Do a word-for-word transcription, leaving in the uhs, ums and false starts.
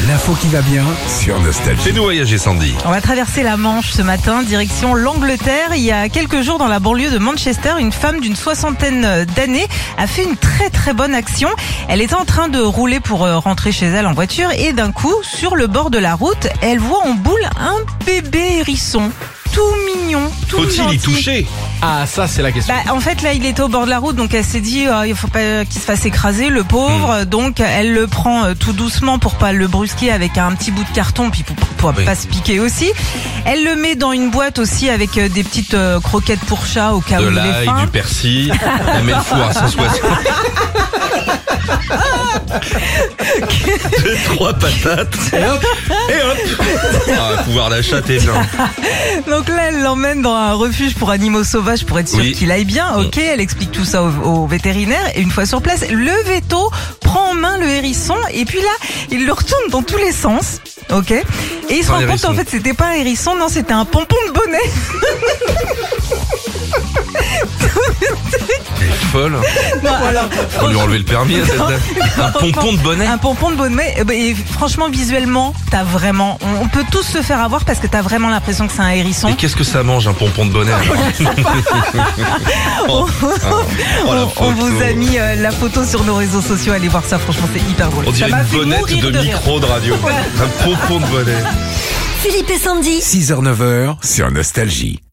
L'info qui va bien sur Nostalgie. Fais-nous voyager, Sandy. On va traverser la Manche ce matin, direction l'Angleterre. Il y a quelques jours, dans la banlieue de Manchester, une femme d'une soixantaine d'années a fait une très très bonne action. Elle était en train de rouler pour rentrer chez elle en voiture et d'un coup, sur le bord de la route, elle voit en boule un bébé hérisson. Tout mignon, tout Faut-il gentil. y toucher? Ah, ça, c'est la question. Bah, en fait, là, il était au bord de la route, donc elle s'est dit, euh, il faut pas qu'il se fasse écraser, le pauvre. Mmh. Donc, elle le prend euh, tout doucement pour pas le brusquer avec un petit bout de carton, puis pour, pour Oui. pas se piquer aussi. Elle le met dans une boîte aussi avec euh, des petites euh, croquettes pour chat au cas De où il est l'ail, faim. du persil. Elle met le four à cent soixante. Deux, trois patates. Et hop. Et hop. Ah, pouvoir d'achat, t'es bien. Donc là, elle l'emmène dans un refuge pour animaux sauvages pour être sûre Oui. qu'il aille bien. Ok, elle explique tout ça au, au vétérinaire. Et une fois sur place, le véto prend en main le hérisson et puis là, il le retourne dans tous les sens. Ok. Et il se Un rend compte hérisson. en fait, c'était pas un hérisson, non, c'était un pompon de bonnet. Elle est folle. Non, alors, On va lui enlever le permis à cette dame. Un pompon de bonnet. Un pompon de bonnet. Et, bah, et franchement, visuellement, t'as vraiment. On, on peut tous se faire avoir parce que t'as vraiment l'impression que c'est un hérisson. Et qu'est-ce que ça mange, un pompon de bonnet? Oh, oh, oh, la on, on photo. vous a mis euh, la photo sur nos réseaux sociaux. Allez voir ça, franchement, c'est hyper drôle. On dirait Ça m'a une fait bonnette mourir de, de rire. micro de radio. Un pompon de bonnet. Philippe et Sandy. six heures neuf heures sur Nostalgie.